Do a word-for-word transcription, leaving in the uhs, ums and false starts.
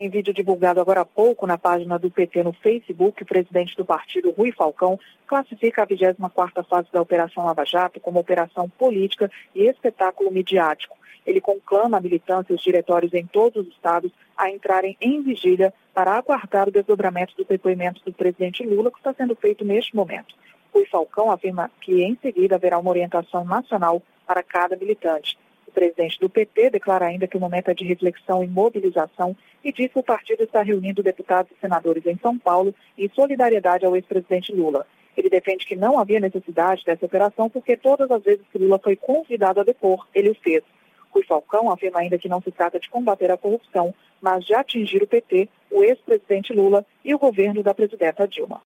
Em vídeo divulgado agora há pouco na página do P T no Facebook, o presidente do partido, Rui Falcão, classifica a vigésima quarta fase da Operação Lava Jato como operação política e espetáculo midiático. Ele conclama a militância e os diretórios em todos os estados a entrarem em vigília para aguardar o desdobramento dos depoimentos do presidente Lula, que está sendo feito neste momento. Rui Falcão afirma que em seguida haverá uma orientação nacional para cada militante. O presidente do P T declara ainda que o momento é de reflexão e mobilização e diz que o partido está reunindo deputados e senadores em São Paulo em solidariedade ao ex-presidente Lula. Ele defende que não havia necessidade dessa operação porque todas as vezes que Lula foi convidado a depor, ele o fez. Rui Falcão afirma ainda que não se trata de combater a corrupção, mas de atingir o P T, o ex-presidente Lula e o governo da presidenta Dilma.